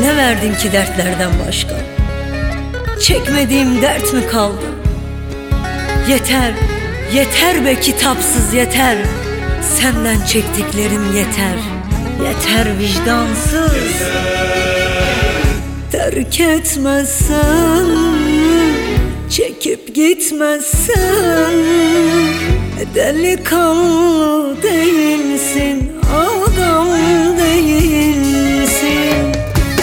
ne verdin ki dertlerden başka? Çekmediğim dert mi kaldı? Yeter, yeter be kitapsız yeter. Senden çektiklerim yeter. Yeter vicdansız. Terk etmezsen, çekip gitmezsen, delikanlı değilsin, adam değilsin.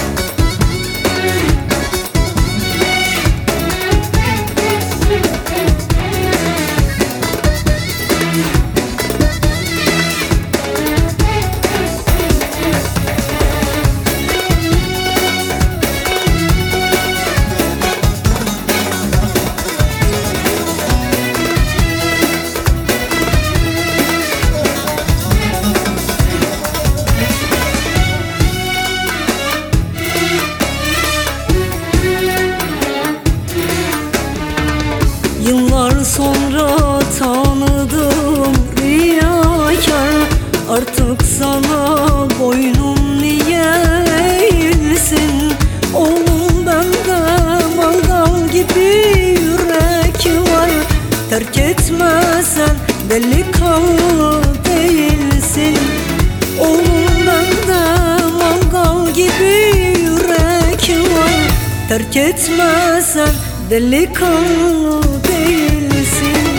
Yıllar sonra tanıdım riyakar, artık sana boynum niye eğilsin? Oğlum bende mangal gibi yürek var. Terk etmezsen delikanlı değilsin. Oğlum bende mangal gibi yürek var. Terk etmezsen delikanlı değilsin.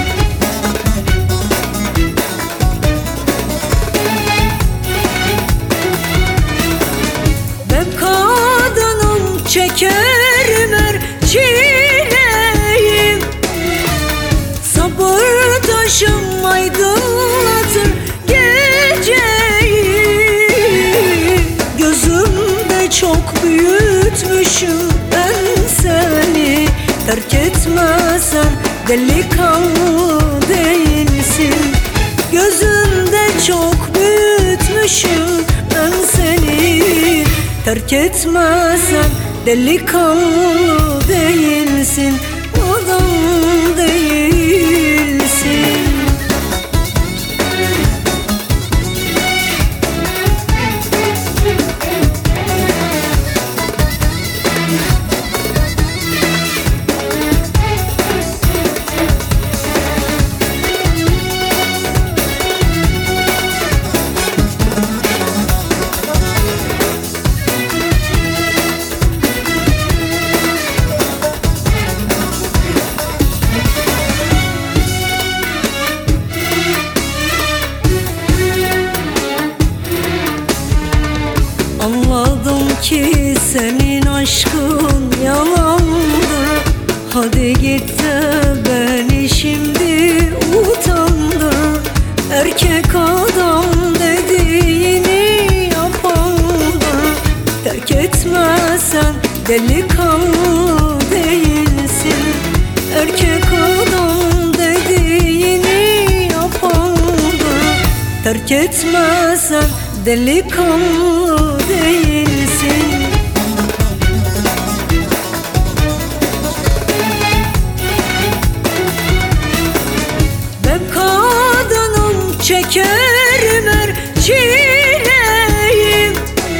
Ben kadınım, çekerim her çileyim. Sabır taşım aydınlatır geceyi. Gözümde çok büyütmüşüm ben seni. Terk etmezsen delikanlı değilsin. Gözümde çok büyütmüşüm ben seni. Terk etmezsen delikanlı değilsin, adam değilsin. Anladım ki senin aşkın yalandır. Hadi git de beni şimdi utandır. Erkek adam dediğini yapandır. Terk etmezsen delikanlı değilsin. Erkek adam dediğini yapandır. Terk etmezsen delikanlı değilsin. Ben kadınım, çekerim her çileyim.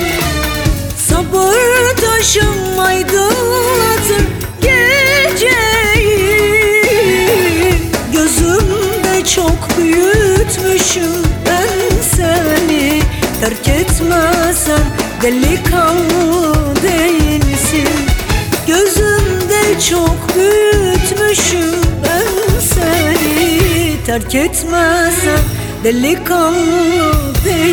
Sabır taşım aydınlatır geceyi. Gözümde çok büyütmüşüm ben seni. Terk etmezsen delikanlı değilsin. Gözümde çok büyütmüşüm ben seni. Terk etmezsen delikanlı değilsin.